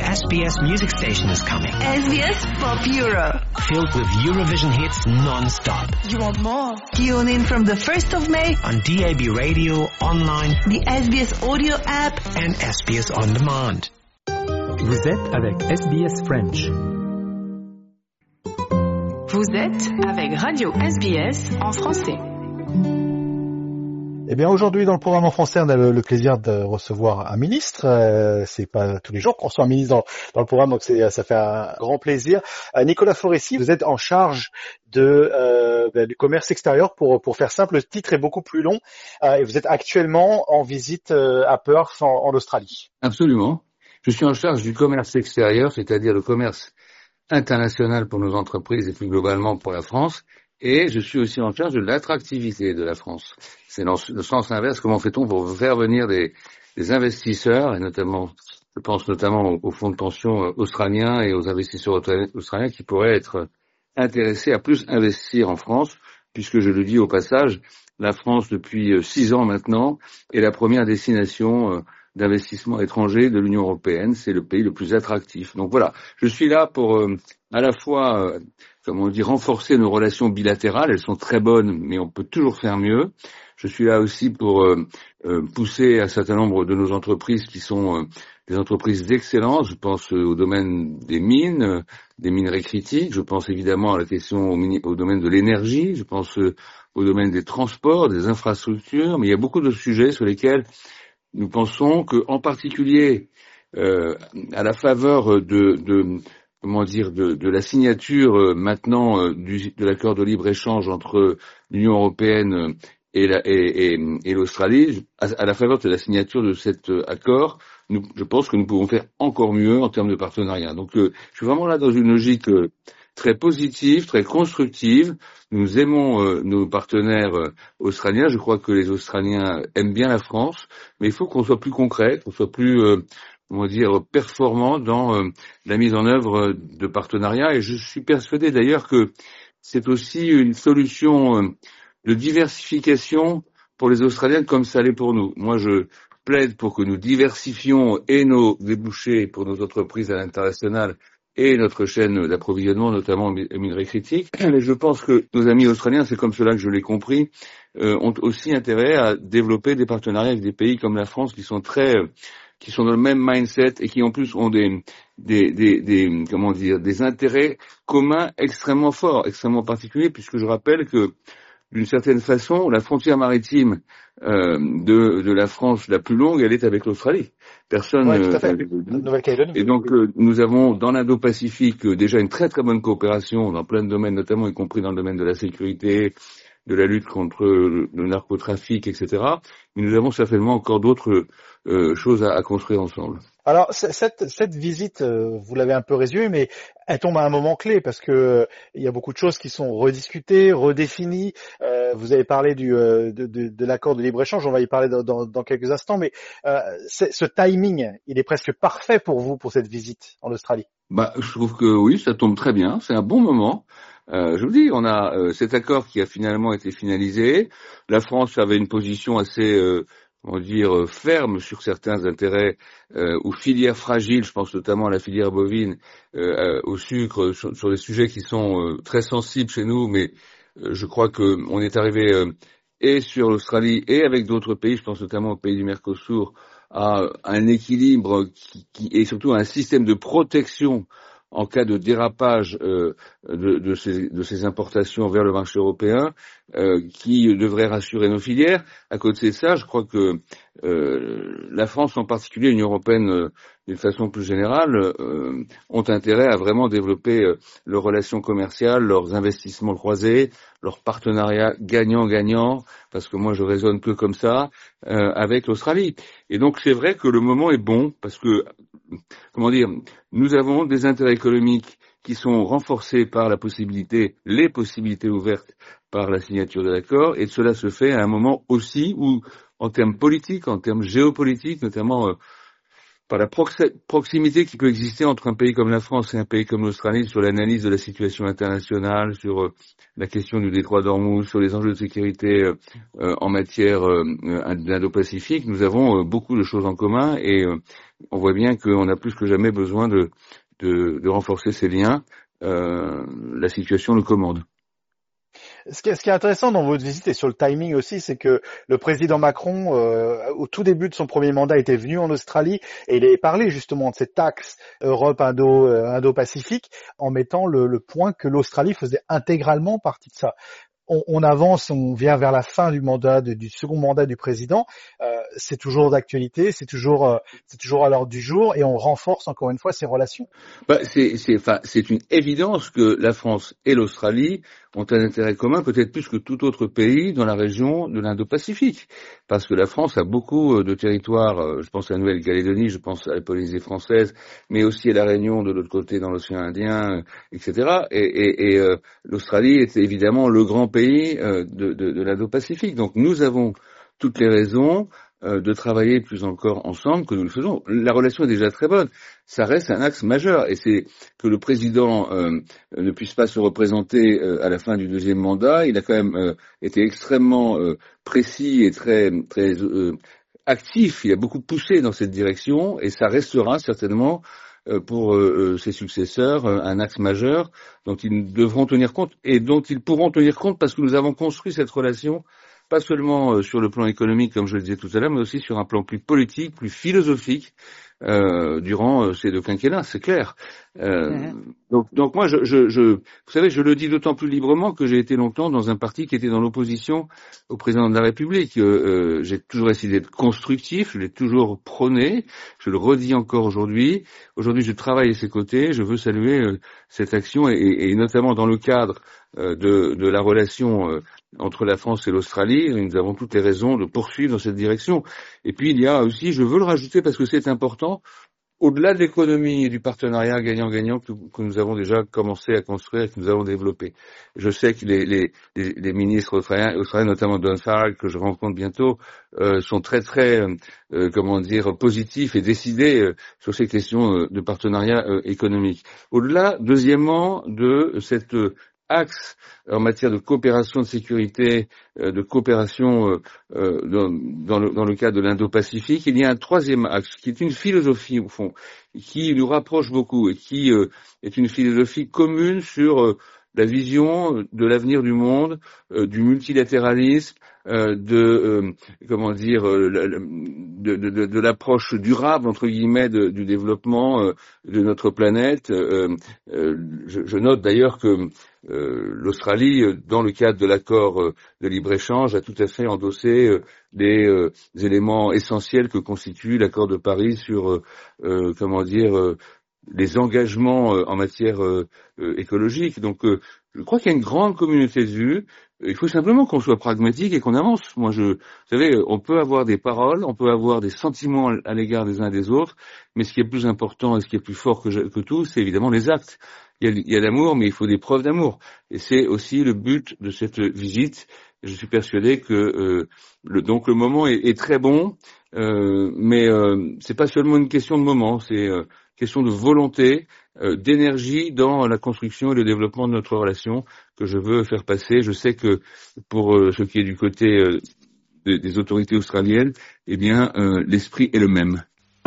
SBS music station is coming. SBS Pop Euro. Filled with Eurovision hits non-stop. You want more? Tune in from the 1st of May On DAB radio, online, the SBS audio app. and SBS On Demand. Vous êtes avec SBS French. Vous êtes avec Radio SBS en français. Eh bien, aujourd'hui, dans le programme en français, on a le plaisir de recevoir un ministre. C'est pas tous les jours qu'on reçoit un ministre dans le programme, donc ça fait un grand plaisir. Nicolas Foresti, vous êtes en charge du commerce extérieur. Pour faire simple, le titre est beaucoup plus long. Et vous êtes actuellement en visite à Perth, en Australie. Absolument. Je suis en charge du commerce extérieur, c'est-à-dire le commerce international pour nos entreprises et plus globalement pour la France. Et je suis aussi en charge de l'attractivité de la France. C'est dans le sens inverse. Comment fait-on pour faire venir des investisseurs, et notamment, je pense notamment aux fonds de pension australiens et aux investisseurs australiens qui pourraient être intéressés à plus investir en France, puisque je le dis au passage, la France depuis 6 ans maintenant est la première destination d'investissement étranger de l'Union européenne. C'est le pays le plus attractif. Donc voilà, je suis là pour à la fois renforcer nos relations bilatérales. Elles sont très bonnes, mais on peut toujours faire mieux. Je suis là aussi pour pousser un certain nombre de nos entreprises qui sont des entreprises d'excellence. Je pense au domaine des minerais critiques. Je pense évidemment à la question au domaine de l'énergie. Je pense au domaine des transports, des infrastructures. Mais il y a beaucoup de sujets sur lesquels nous pensons que, en particulier, à la faveur de la signature maintenant de l'accord de libre-échange entre l'Union européenne et l'Australie, à la faveur de la signature de cet accord, je pense que nous pouvons faire encore mieux en termes de partenariat. Donc, je suis vraiment là dans une logique très positive, très constructive. Nous aimons nos partenaires australiens. Je crois que les Australiens aiment bien la France, mais il faut qu'on soit plus concret, qu'on soit plus performant dans la mise en œuvre de partenariats. Et je suis persuadé d'ailleurs que c'est aussi une solution de diversification pour les Australiens comme ça l'est pour nous. Moi, je plaide pour que nous diversifions et nos débouchés pour nos entreprises à l'international et notre chaîne d'approvisionnement, notamment minerais critiques. Mais je pense que nos amis australiens, c'est comme cela que je l'ai compris, ont aussi intérêt à développer des partenariats avec des pays comme la France qui sont dans le même mindset et qui en plus ont des intérêts communs extrêmement forts, extrêmement particuliers, puisque je rappelle que d'une certaine façon, la frontière maritime de la France la plus longue, elle est avec l'Australie. Personne. Ouais, tout à fait. Nouvelle-Calédonie. Et donc nous avons dans l'Indo-Pacifique déjà une très très bonne coopération dans plein de domaines, notamment y compris dans le domaine de la sécurité, de la lutte contre le narcotrafic, etc. Mais nous avons certainement encore d'autres choses à construire ensemble. Alors, cette visite, vous l'avez un peu résumée, mais elle tombe à un moment clé parce que il y a beaucoup de choses qui sont rediscutées, redéfinies. Vous avez parlé de l'accord de libre-échange, on va y parler dans quelques instants, mais ce timing, il est presque parfait pour vous, pour cette visite en Australie. Je trouve que oui, ça tombe très bien, c'est un bon moment. Je vous dis, on a cet accord qui a finalement été finalisé. La France avait une position assez ferme sur certains intérêts ou filières fragiles, je pense notamment à la filière bovine, au sucre, sur des sujets qui sont très sensibles chez nous, mais je crois que on est arrivé et sur l'Australie et avec d'autres pays, je pense notamment aux pays du Mercosur, à un équilibre qui et surtout à un système de protection en cas de dérapage de ces importations vers le marché européen, qui devrait rassurer nos filières. À côté de ça, je crois que la France en particulier, l'Union européenne d'une façon plus générale, ont intérêt à vraiment développer leurs relations commerciales, leurs investissements croisés, leurs partenariats gagnant-gagnant, parce que moi je raisonne que comme ça, avec l'Australie. Et donc c'est vrai que le moment est bon, parce que nous avons des intérêts économiques qui sont renforcés par les possibilités ouvertes par la signature de l'accord, et cela se fait à un moment aussi où, en termes politiques, en termes géopolitiques, notamment par la proximité qui peut exister entre un pays comme la France et un pays comme l'Australie sur l'analyse de la situation internationale, sur la question du détroit d'Ormuz, sur les enjeux de sécurité en matière d'Indo-Pacifique, nous avons beaucoup de choses en commun et on voit bien qu'on a plus que jamais besoin de renforcer ces liens. La situation le commande. Ce qui est intéressant dans votre visite et sur le timing aussi, c'est que le président Macron, au tout début de son premier mandat, était venu en Australie et il avait parlé justement de cet axe Europe-Indo-Pacifique en mettant le point que l'Australie faisait intégralement partie de ça. On avance, on vient vers la fin du second mandat du président. C'est toujours d'actualité, c'est toujours à l'ordre du jour et on renforce encore une fois ces relations. C'est une évidence que la France et l'Australie ont un intérêt commun, peut-être plus que tout autre pays dans la région de l'Indo-Pacifique, parce que la France a beaucoup de territoires. Je pense à la Nouvelle-Calédonie, je pense à la Polynésie française, mais aussi à la Réunion de l'autre côté dans l'océan Indien, etc. Et l'Australie est évidemment le grand pays de l'Indo-Pacifique. Donc nous avons toutes les raisons de travailler plus encore ensemble que nous le faisons. La relation est déjà très bonne. Ça reste un axe majeur et c'est que le président ne puisse pas se représenter à la fin du deuxième mandat. Il a quand même été extrêmement précis et très actif. Il a beaucoup poussé dans cette direction et ça restera certainement pour ses successeurs un axe majeur dont ils devront tenir compte et dont ils pourront tenir compte parce que nous avons construit cette relation pas seulement sur le plan économique, comme je le disais tout à l'heure, mais aussi sur un plan plus politique, plus philosophique, durant ces deux quinquennats, c'est clair. Donc moi, vous savez, je le dis d'autant plus librement que j'ai été longtemps dans un parti qui était dans l'opposition au président de la République. J'ai toujours essayé d'être constructif, je l'ai toujours prôné, je le redis encore aujourd'hui. Aujourd'hui, je travaille à ses côtés, je veux saluer cette action et notamment dans le cadre de la relation entre la France et l'Australie, nous avons toutes les raisons de poursuivre dans cette direction. Et puis il y a aussi, je veux le rajouter parce que c'est important, au-delà de l'économie et du partenariat gagnant-gagnant que nous avons déjà commencé à construire et que nous avons développé. Je sais que les ministres australiens, notamment Don Farrell, que je rencontre bientôt, sont très positifs et décidés sur ces questions de partenariat économique. Au-delà, deuxièmement, de cette axe en matière de coopération de sécurité, de coopération dans le cadre de l'Indo-Pacifique, il y a un troisième axe qui est une philosophie au fond, qui nous rapproche beaucoup et qui est une philosophie commune sur la vision de l'avenir du monde, du multilatéralisme, de l'approche durable entre guillemets du développement de notre planète. Je note d'ailleurs que l'Australie, dans le cadre de l'accord de libre-échange, a tout à fait endossé des éléments essentiels que constitue l'accord de Paris sur les engagements en matière écologique. Donc je crois qu'il y a une grande communauté de vues. Il faut simplement qu'on soit pragmatique et qu'on avance. Vous savez, on peut avoir des paroles, on peut avoir des sentiments à l'égard des uns et des autres, mais ce qui est plus important et ce qui est plus fort que tout, c'est évidemment les actes. Il y a l'amour, mais il faut des preuves d'amour. Et c'est aussi le but de cette visite. Je suis persuadé que le moment est très bon, mais c'est pas seulement une question de moment, c'est question de volonté, d'énergie dans la construction et le développement de notre relation que je veux faire passer. Je sais que pour ce qui est du côté des autorités australiennes, eh bien l'esprit est le même.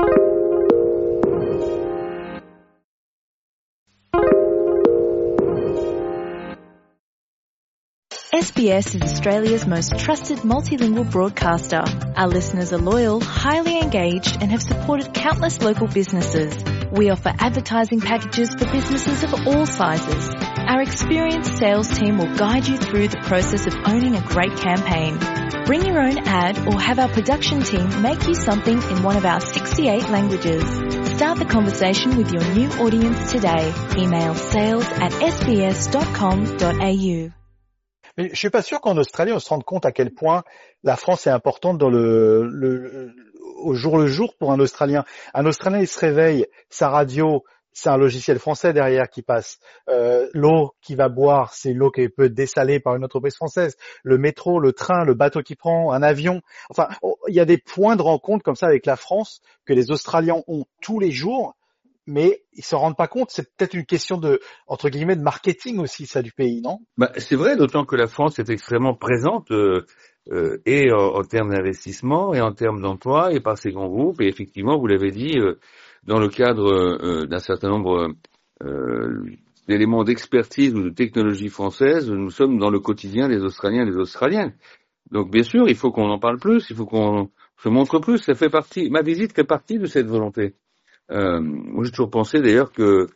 SBS is Australia's most trusted multilingual broadcaster. Our listeners are loyal, highly engaged, and have supported countless local businesses. We offer advertising packages for businesses of all sizes. Our experienced sales team will guide you through the process of owning a great campaign. Bring your own ad or have our production team make you something in one of our 68 languages. Start the conversation with your new audience today. Email sales@sbs.com.au. Mais je suis pas sûr qu'en Australie, on se rende compte à quel point la France est importante dans au jour le jour pour un Australien. Un Australien, il se réveille, sa radio, c'est un logiciel français derrière qui passe. L'eau qu'il va boire, c'est l'eau qui peut être dessalée par une entreprise française. Le métro, le train, le bateau qui prend, un avion. Enfin, il y a des points de rencontre comme ça avec la France que les Australiens ont tous les jours, mais ils s'en rendent pas compte. C'est peut-être une question de, entre guillemets, de marketing aussi, ça, du pays, non? C'est vrai, d'autant que la France est extrêmement présente et en termes d'investissement et en termes d'emploi et par ces grands groupes. Et effectivement, vous l'avez dit, dans le cadre d'un certain nombre d'éléments d'expertise ou de technologie française, nous sommes dans le quotidien des Australiens et des Australiennes. Donc bien sûr, il faut qu'on en parle plus, il faut qu'on se montre plus. Ça fait partie, ma visite fait partie de cette volonté. Moi, j'ai toujours pensé d'ailleurs que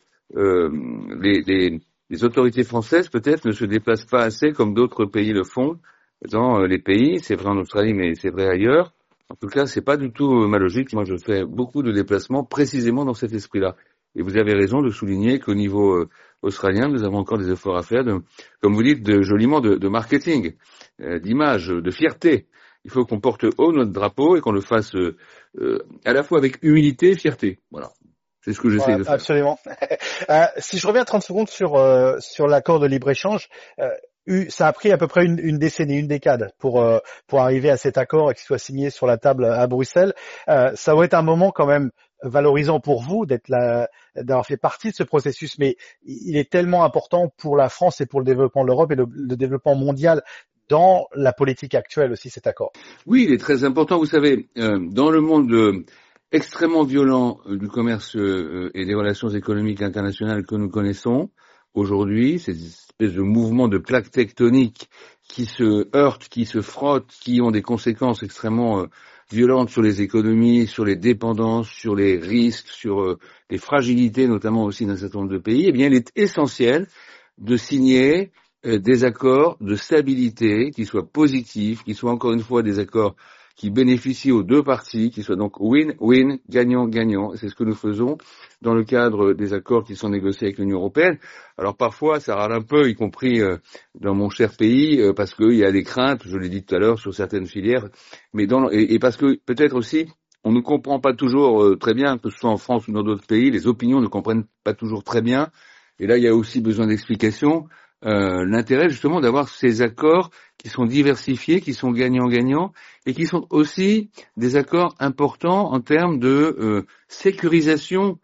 les autorités françaises peut-être ne se déplacent pas assez comme d'autres pays le font dans les pays. C'est vrai en Australie, mais c'est vrai ailleurs. En tout cas, c'est pas du tout ma logique. Moi, je fais beaucoup de déplacements précisément dans cet esprit-là. Et vous avez raison de souligner qu'au niveau australien, nous avons encore des efforts à faire, comme vous dites, joliment de marketing, d'image, de fierté. Il faut qu'on porte haut notre drapeau et qu'on le fasse à la fois avec humilité et fierté. Voilà. C'est ce que j'essaie de faire. Absolument. Si je reviens 30 secondes sur l'accord de libre-échange, ça a pris à peu près une décennie, une décade pour arriver à cet accord et qu'il soit signé sur la table à Bruxelles. Ça va être un moment quand même valorisant pour vous d'avoir fait partie de ce processus, mais il est tellement important pour la France et pour le développement de l'Europe et le développement mondial dans la politique actuelle aussi, cet accord. Oui, il est très important. Vous savez, dans le monde extrêmement violent du commerce et des relations économiques internationales que nous connaissons aujourd'hui, ces espèces de mouvements de plaques tectoniques qui se heurtent, qui se frottent, qui ont des conséquences extrêmement violentes sur les économies, sur les dépendances, sur les risques, sur les fragilités notamment aussi d'un certain nombre de pays, eh bien il est essentiel de signer des accords de stabilité qui soient positifs, qui soient encore une fois des accords qui bénéficient aux deux parties, qui soient donc win-win, gagnant-gagnant. C'est ce que nous faisons dans le cadre des accords qui sont négociés avec l'Union européenne. Alors parfois, ça râle un peu, y compris dans mon cher pays, parce qu'il y a des craintes, je l'ai dit tout à l'heure, sur certaines filières, mais et parce que peut-être aussi, on ne comprend pas toujours très bien, que ce soit en France ou dans d'autres pays, les opinions ne comprennent pas toujours très bien. Et là, il y a aussi besoin d'explications. L'intérêt justement d'avoir ces accords qui sont diversifiés, qui sont gagnants-gagnants et qui sont aussi des accords importants en termes de sécurisation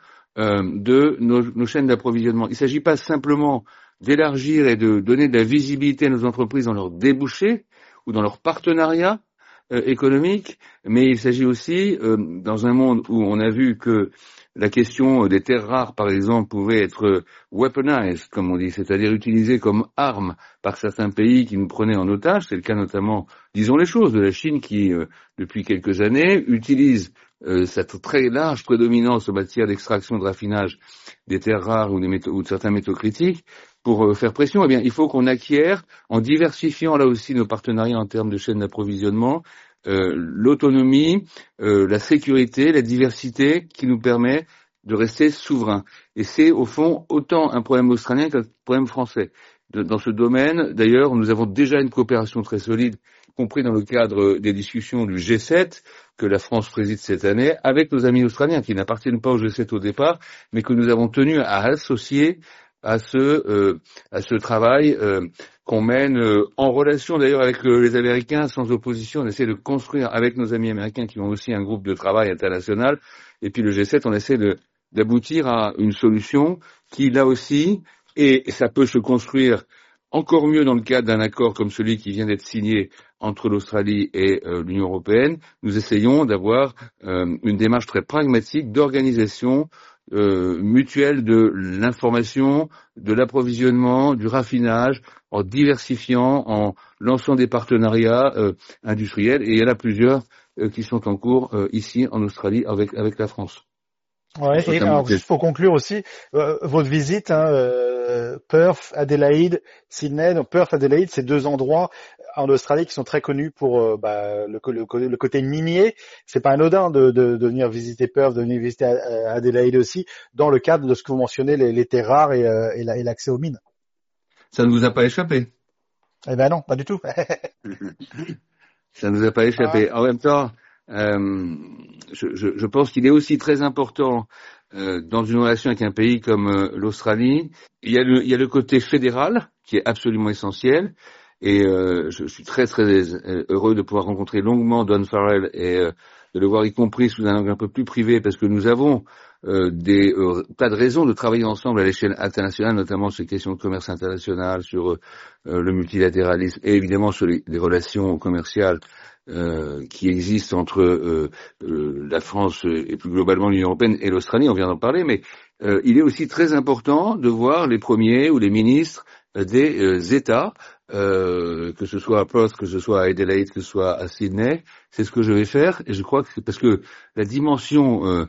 de nos chaînes d'approvisionnement. Il ne s'agit pas simplement d'élargir et de donner de la visibilité à nos entreprises dans leurs débouchés ou dans leurs partenariats économiques, mais il s'agit aussi, dans un monde où on a vu que la question des terres rares, par exemple, pouvait être weaponized, comme on dit, c'est-à-dire utilisée comme arme par certains pays qui nous prenaient en otage. C'est le cas notamment, disons les choses, de la Chine qui, depuis quelques années, utilise cette très large prédominance en matière d'extraction, de raffinage des terres rares ou de certains métaux critiques pour faire pression. Eh bien, il faut qu'on acquiert, en diversifiant là aussi nos partenariats en termes de chaîne d'approvisionnement, l'autonomie, la sécurité, la diversité qui nous permet de rester souverains. Et c'est au fond autant un problème australien qu'un problème français. Dans ce domaine, d'ailleurs, nous avons déjà une coopération très solide, y compris dans le cadre des discussions du G7 que la France préside cette année, avec nos amis australiens qui n'appartiennent pas au G7 au départ, mais que nous avons tenu à associer à ce travail qu'on mène en relation d'ailleurs avec les Américains, sans opposition. On essaie de construire avec nos amis américains qui ont aussi un groupe de travail international. Et puis le G7, on essaie d'aboutir à une solution qui, là aussi, et ça peut se construire encore mieux dans le cadre d'un accord comme celui qui vient d'être signé entre l'Australie et l'Union européenne. Nous essayons d'avoir une démarche très pragmatique d'organisation mutuelle de l'information, de l'approvisionnement, du raffinage, en diversifiant, en lançant des partenariats industriels. Et il y en a plusieurs qui sont en cours ici en Australie avec la France. Ouais, et alors, juste pour conclure aussi, votre visite, Perth, Adélaïde, Sydney. Donc Perth, Adélaïde, c'est deux endroits en Australie qui sont très connus pour le côté minier. C'est pas anodin de venir visiter Perth, de venir visiter Adélaïde aussi, dans le cadre de ce que vous mentionnez, les terres rares et l'accès aux mines. Ça ne vous a pas échappé? Eh ben non, pas du tout. Ça ne nous a pas échappé. En même temps, je pense qu'il est aussi très important dans une relation avec un pays comme l'Australie, il y a le côté fédéral qui est absolument essentiel. Et je suis très très heureux de pouvoir rencontrer longuement Don Farrell et de le voir y compris sous un angle un peu plus privé, parce que nous avons tas de raisons de travailler ensemble à l'échelle internationale, notamment sur les questions de commerce international, sur le multilatéralisme et évidemment sur les relations commerciales qui existent entre la France et plus globalement l'Union européenne et l'Australie, on vient d'en parler, mais il est aussi très important de voir les premiers ou les ministres des États, que ce soit à Perth, que ce soit à Adelaide, que ce soit à Sydney. C'est ce que je vais faire, et je crois que c'est parce que la dimension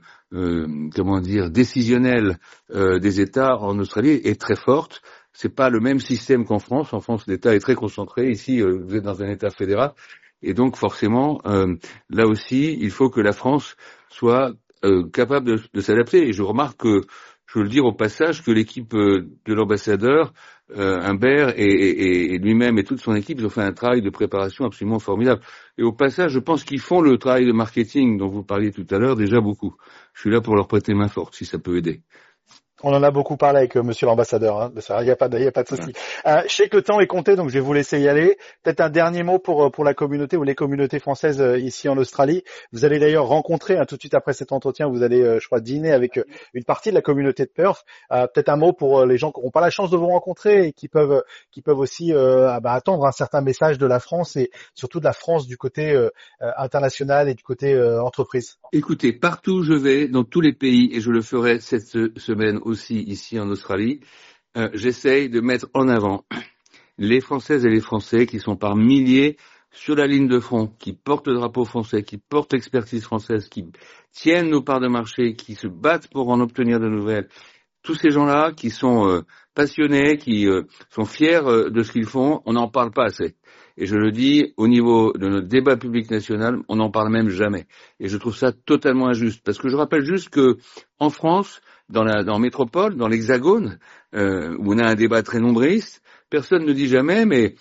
décisionnelle des États en Australie est très forte. C'est pas le même système qu'en France. En France, l'État est très concentré. Ici, vous êtes dans un État fédéral, et donc forcément, là aussi, il faut que la France soit capable de s'adapter. Et je remarque que, je veux le dire au passage, que l'équipe de l'ambassadeur Humbert et lui-même et toute son équipe, ils ont fait un travail de préparation absolument formidable. Et au passage, je pense qu'ils font le travail de marketing dont vous parliez tout à l'heure déjà beaucoup. Je suis là pour leur prêter main forte, si ça peut aider. On en a beaucoup parlé avec monsieur l'ambassadeur, hein, de ça. Il y a pas de souci. Je sais que le temps est compté, donc je vais vous laisser y aller. Peut-être un dernier mot pour la communauté ou les communautés françaises ici en Australie. Vous allez d'ailleurs rencontrer, tout de suite après cet entretien, vous allez, je crois, dîner avec une partie de la communauté de Perth. Peut-être un mot pour les gens qui n'auront pas la chance de vous rencontrer et qui peuvent aussi attendre un certain message de la France et surtout de la France du côté international et du côté entreprise. Écoutez, partout où je vais, dans tous les pays, et je le ferai cette semaine aussi ici en Australie, j'essaye de mettre en avant les Françaises et les Français qui sont par milliers sur la ligne de front, qui portent le drapeau français, qui portent l'expertise française, qui tiennent nos parts de marché, qui se battent pour en obtenir de nouvelles. Tous ces gens-là qui sont passionnés, qui sont fiers de ce qu'ils font, on n'en parle pas assez. Et je le dis, au niveau de notre débat public national, on n'en parle même jamais. Et je trouve ça totalement injuste. Parce que je rappelle juste que en France, dans métropole, dans l'Hexagone, où on a un débat très nombriste, personne ne dit jamais, mais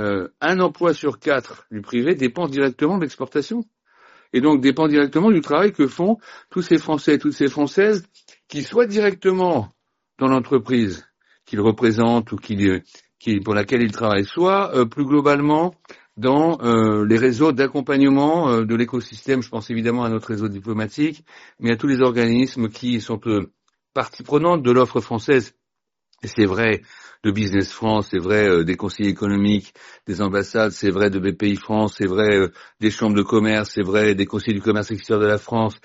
un emploi sur 4 du privé dépend directement de l'exportation. Et donc dépend directement du travail que font tous ces Français et toutes ces Françaises qui soient directement dans l'entreprise qu'ils représentent ou pour laquelle ils travaillent, soit plus globalement dans les réseaux d'accompagnement de l'écosystème. Je pense évidemment à notre réseau diplomatique, mais à tous les organismes qui sont partie prenante de l'offre française. Et c'est vrai de Business France, c'est vrai des conseillers économiques, des ambassades, c'est vrai de BPI France, c'est vrai des chambres de commerce, c'est vrai des conseillers du commerce extérieur de la France,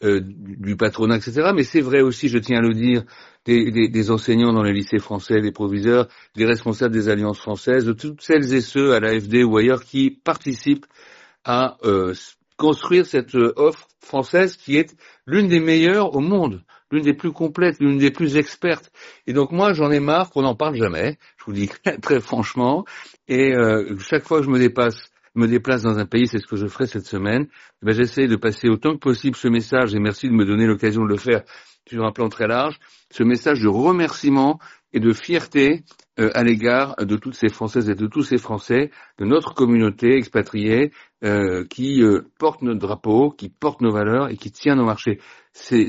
du patronat, etc. Mais c'est vrai aussi, je tiens à le dire, des enseignants dans les lycées français, des proviseurs, des responsables des alliances françaises, de toutes celles et ceux à l'AFD ou ailleurs qui participent à construire cette offre française qui est l'une des meilleures au monde, l'une des plus complètes, l'une des plus expertes. Et donc moi, j'en ai marre qu'on n'en parle jamais, je vous le dis très franchement, et chaque fois que je me déplace dans un pays, c'est ce que je ferai cette semaine, j'essaie de passer autant que possible ce message, et merci de me donner l'occasion de le faire sur un plan très large, ce message de remerciement et de fierté à l'égard de toutes ces Françaises et de tous ces Français, de notre communauté expatriée, qui porte notre drapeau, qui porte nos valeurs et qui tient nos marchés. C'est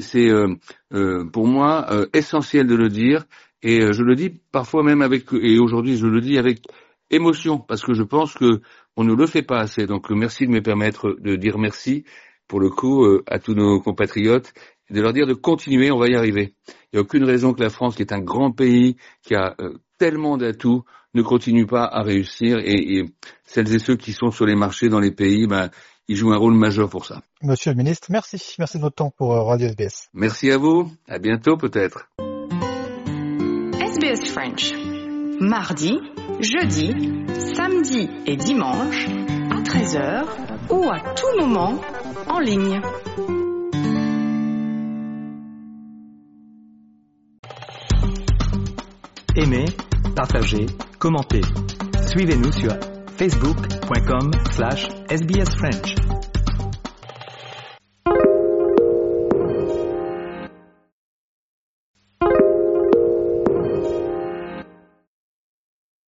pour moi essentiel de le dire, et je le dis parfois même et aujourd'hui je le dis avec émotion, parce que je pense que on ne le fait pas assez. Donc merci de me permettre de dire merci pour le coup à tous nos compatriotes, et de leur dire de continuer, on va y arriver. Il n'y a aucune raison que la France, qui est un grand pays, qui a tellement d'atouts, ne continue pas à réussir, et celles et ceux qui sont sur les marchés dans les pays, ils jouent un rôle majeur pour ça. Monsieur le ministre, merci de votre temps pour Radio SBS. Merci à vous, à bientôt peut-être. SBS French. Mardi, jeudi, samedi et dimanche, à 13h ou à tout moment, en ligne. Aimez, partagez, commentez. Suivez-nous sur facebook.com/sbsfrench.